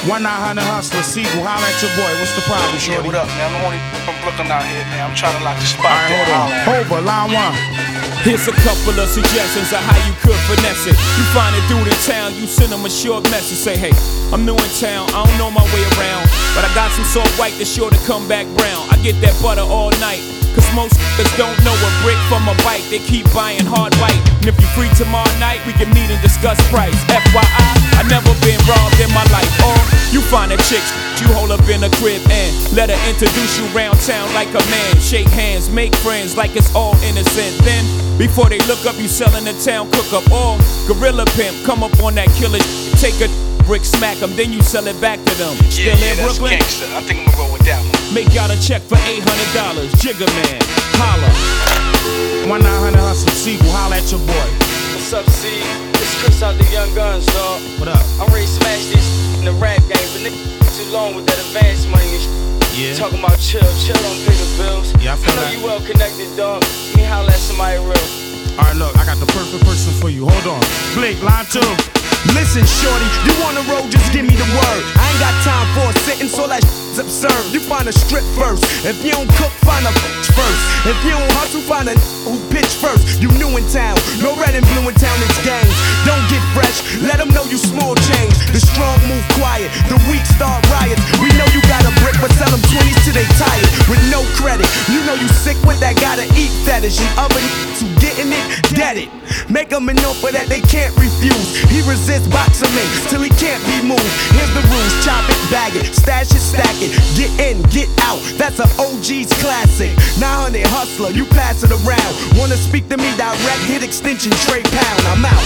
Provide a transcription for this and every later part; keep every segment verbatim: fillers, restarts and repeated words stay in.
one nine hundred Hustler, Siegel, holla at your boy. What's the problem, shorty? Yeah, what up, man? I'm only from Brooklyn out here, man. I'm trying to lock the spot. All right, hold on. Over, line one. Here's a couple of suggestions of how you could finesse it. You find a dude in town, you send him a short message. Say, hey, I'm new in town, I don't know my way around, but I got some soft white that's sure to come back brown. I get that butter all night, cause most niggas don't know a brick from a bite. They keep buying hard white. And if you free tomorrow night, we can meet and discuss price. F Y I, I never been robbed in my life. Or you find a chick, you hold up in a crib and let her introduce you round town like a man. Shake hands, make friends like it's all innocent. Then, before they look up, you sellin' the town cook up. Or gorilla pimp, come up on that killer, take a brick, smack them, then you sell it back to them. Still yeah, yeah, in that's Brooklyn? Gangsta. I think I'm gonna roll with that one. Make y'all a check for eight hundred dollars. Jigga man, holla. one nine hundred Hustler, Siegel, holla at your boy. What's up, C? It's Chris out the Young Guns, dog. What up? I'm ready to smash this in the rap game, but nigga too long with that advance money and shit. Yeah. Talking about chill, chill don't pay the bills. Yeah, I feel know that. you well connected, dog. Let me holla at somebody real. Alright, look, I got the perfect person for you. Hold on. Blake, line two. Listen, shorty, you on the road, just give me the word. I ain't got time for a sentence, all that shit's absurd. You find a strip first. If you don't cook, find a bitch first. If you don't hustle, find a who pitch first. You new in town, no red and blue in town, it's gangs. Don't get fresh, let them know you small change. The strong move quiet, the weak start riots. We know you got a brick, but sell them twenties till they tired. With no credit, you know you sick with that gotta eat fetish. And other who getting it, get it. Make them an offer that they can't refuse. He resists boxing me till he can't be moved. Here's the rules, chop it, bag it, stash it, stack it. Get in, get out, that's an O G's classic. nine hundred Hustler, you pass it around. Wanna speak to me direct, hit extension, trade pound, I'm out.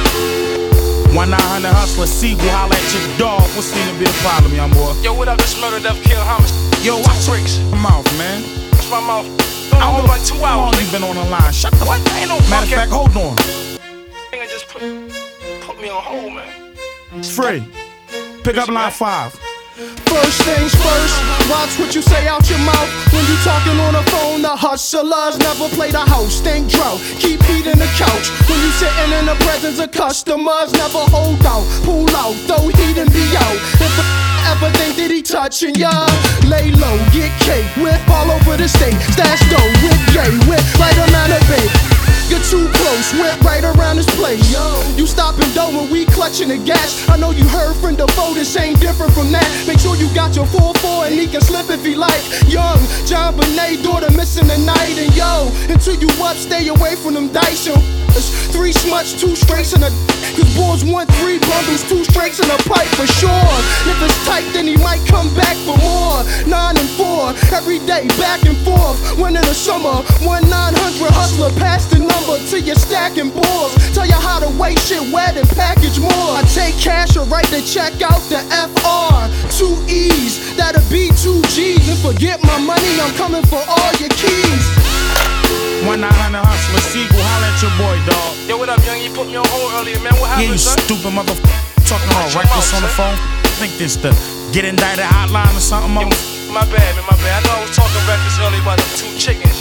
one nine hundred Hustler, Siegel, holla at your dog. What's gonna be the problem, young boy? Yo, what up? This murder, death, kill, homicide. Yo, watch your mouth, man. Watch my mouth. Don't hold like two How long hours. you been on the line? Shut the What? Ain't no Matter of fucking. fact, hold on. Nigga just put, put me on hold, man. It's free. Pick up line five. First things first, watch what you say out your mouth. When you talking on the phone, the hustlers never play the house, think drought, keep beating the couch. When you sitting in the presence of customers, never hold out, pull out, throw heat and be out. If a ever think that he touching ya, lay low, get cake, whip all over the state. Stash dough, whip gay, whip right amount of bait. You're too close, whip right around this place. You stopping dough when we clutching the gas. I know you heard from the foe, this ain't different from that. Make sure you got your four four and he can slip if he like. Young John Bonet, daughter missing the night. And yo, until you up, stay away from them dice. Yo, three smuts, two straights and a. Cause boys want three bundles, two straights and a pipe for sure. If it's tight, then he might come back for more. Nine and four, every day, back and forth. Winter to summer, one nine hundred Hustler, pass the number till you're stacking balls. Tell you how to weigh shit wet and package more. I take cash or write the check out the F R. Two E's, that'll be two G's. And forget my money, I'm coming for all your keys. one nine hundred Hustler, Siegel, holla at your boy, dog. Yo, what up, young? You put me on hold earlier, man. What Yeah, happened, you son? stupid motherfucker. Talking all reckless on the phone. Think this the get indicted hotline or something? Yo, my bad, man, my bad. I know I was talking reckless earlier about them two chickens.